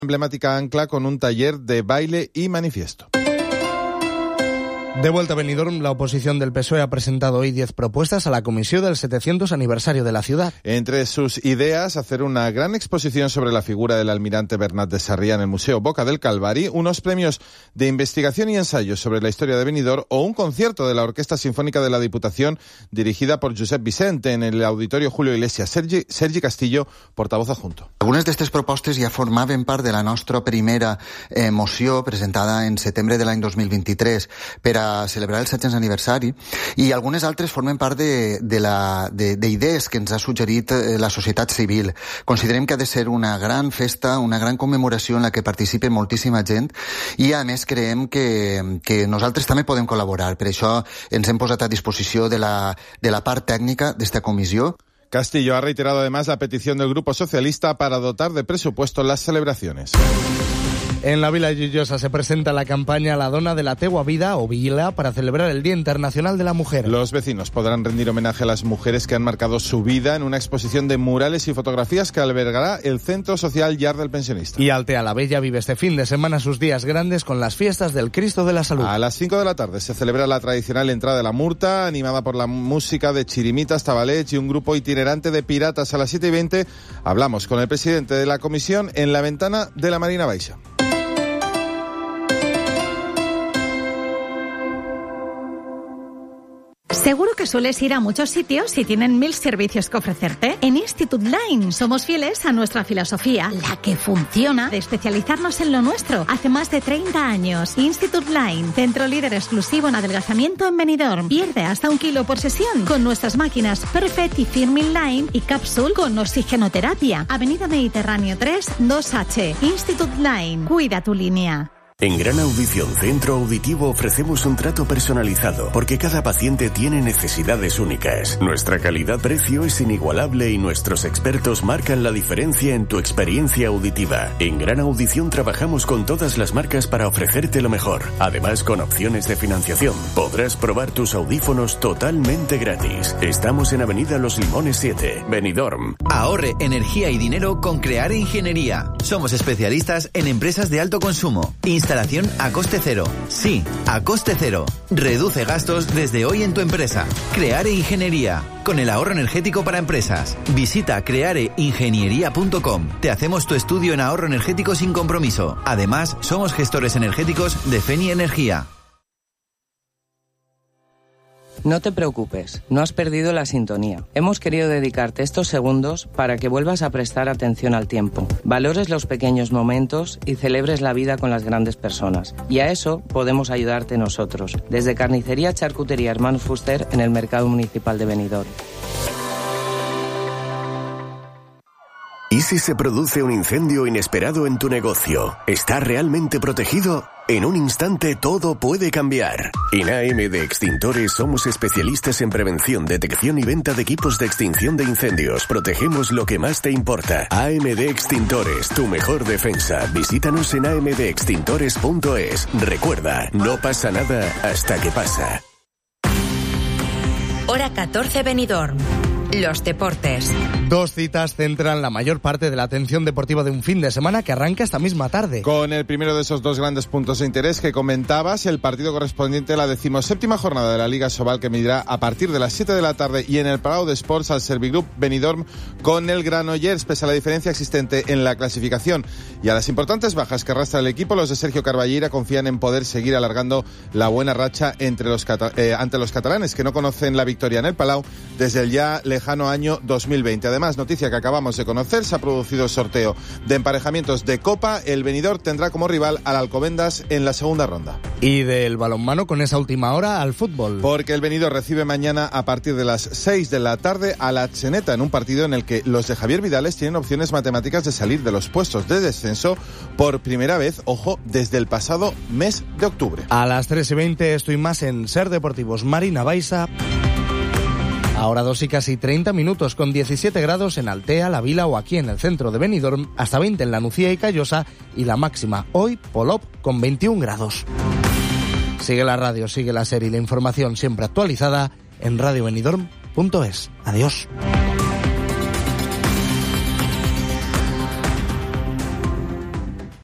Emblemática ancla con un taller de baile y manifiesto. De vuelta a Benidorm, la oposición del PSOE ha presentado hoy 10 propuestas a la comisión del 700 aniversario de la ciudad. Entre sus ideas, hacer una gran exposición sobre la figura del almirante Bernat de Sarriá en el Museo Boca del Calvari, unos premios de investigación y ensayos sobre la historia de Benidorm o un concierto de la Orquesta Sinfónica de la Diputación dirigida por Josep Vicente en el Auditorio Julio Iglesias. Sergi Castillo, portavoz adjunto. Algunes d'aquestes propostes ja formaven part de la nostra primera moció presentada en setembre de l'any 2023 per a celebrar el 700 aniversari, i algunes altres formen part d'idees que ens ha suggerit la societat civil. Considerem que ha de ser una gran festa, una gran commemoració en la que participi moltíssima gent, i a més creiem que nosaltres també podem col·laborar. Per això ens hem posat a disposició de la part tècnica d'esta comissió. Castillo ha reiterado además la petición del Grupo Socialista para dotar de presupuesto las celebraciones. En la Vila Joiosa se presenta la campaña La Dona de la Teua Vida o Vila para celebrar el Día Internacional de la Mujer. Los vecinos podrán rendir homenaje a las mujeres que han marcado su vida en una exposición de murales y fotografías que albergará el Centro Social Llar del Pensionista. Y Altea la Bella vive este fin de semana sus días grandes con las fiestas del Cristo de la Salud. A las 5 de la tarde se celebra la tradicional entrada de la Murta, animada por la música de chirimitas, tabalets y un grupo itinerante de piratas. A las 7:20 hablamos con el presidente de la comisión en la ventana de la Marina Baixa. Seguro que sueles ir a muchos sitios y tienen 1000 servicios que ofrecerte. En Institut Line somos fieles a nuestra filosofía, la que funciona, de especializarnos en lo nuestro. Hace más de 30 años. Institut Line, centro líder exclusivo en adelgazamiento en Benidorm. Pierde hasta 1 kilo por sesión con nuestras máquinas Perfect y Firmin Line y Capsule con oxigenoterapia. Avenida Mediterráneo 3, 2H. Institut Line. Cuida tu línea. En Gran Audición Centro Auditivo ofrecemos un trato personalizado porque cada paciente tiene necesidades únicas. Nuestra calidad-precio es inigualable y nuestros expertos marcan la diferencia en tu experiencia auditiva. En Gran Audición trabajamos con todas las marcas para ofrecerte lo mejor. Además, con opciones de financiación, podrás probar tus audífonos totalmente gratis. Estamos en Avenida Los Limones 7, Benidorm. Ahorre energía y dinero con Creare Ingeniería. Somos especialistas en empresas de alto consumo. Instalación a coste cero. Sí, a coste cero. Reduce gastos desde hoy en tu empresa. Creare Ingeniería. Con el ahorro energético para empresas. Visita creareingeniería.com. Te hacemos tu estudio en ahorro energético sin compromiso. Además, somos gestores energéticos de Feni Energía. No te preocupes, no has perdido la sintonía. Hemos querido dedicarte estos segundos para que vuelvas a prestar atención al tiempo, valores los pequeños momentos y celebres la vida con las grandes personas. Y a eso podemos ayudarte nosotros, desde Carnicería Charcutería Hermanos Fuster en el Mercado Municipal de Benidorm. ¿Y si se produce un incendio inesperado en tu negocio? ¿Está realmente protegido? En un instante todo puede cambiar. En AMD Extintores somos especialistas en prevención, detección y venta de equipos de extinción de incendios. Protegemos lo que más te importa. AMD Extintores, tu mejor defensa. Visítanos en amdextintores.es. Recuerda, no pasa nada hasta que pasa. Hora 14 Benidorm. Los deportes. 2 citas centran la mayor parte de la atención deportiva de un fin de semana que arranca esta misma tarde. Con el primero de esos 2 grandes puntos de interés que comentabas, el partido correspondiente a la 17ª jornada de la Liga Sobal, que medirá a partir de las 7 de la tarde y en el Palau de Sports al Servigroup Benidorm con el Granollers, pese a la diferencia existente en la clasificación y a las importantes bajas que arrastra el equipo. Los de Sergio Carballeira confían en poder seguir alargando la buena racha ante los catalanes, que no conocen la victoria en el Palau desde el ya lejano año 2020. Además, noticia que acabamos de conocer, se ha producido el sorteo de emparejamientos de Copa. El Benidorm tendrá como rival al Alcobendas en la segunda ronda. Y del balonmano, con esa última hora, al fútbol. Porque el Benidorm recibe mañana a partir de las 6 de la tarde a la Atxeneta, en un partido en el que los de Javier Vidales tienen opciones matemáticas de salir de los puestos de descenso por primera vez, ojo, desde el pasado mes de octubre. A las 3:20 estoy más en Ser Deportivos Marina Baixa. Ahora 2 y casi 30 minutos, con 17 grados en Altea, La Vila o aquí en el centro de Benidorm, hasta 20 en La Nucía y Callosa, y la máxima hoy, Polop, con 21 grados. Sigue la radio, sigue la serie y la información siempre actualizada en radiobenidorm.es. Adiós.